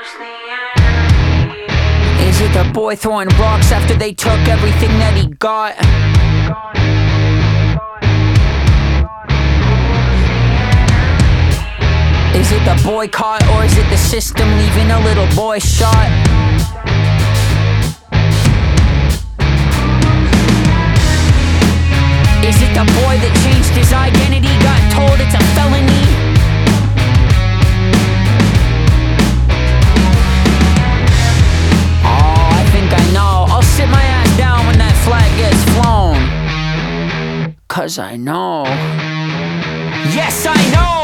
Is it the boy throwing rocks after they took everything that he got? Is it the boycott, or is it the system leaving a little boy shot? Is it the boy that changed his identity, got told it's a felony? Oh, I think I know. I'll sit my ass down when that flag gets flown. 'Cause I know. Yes, I know!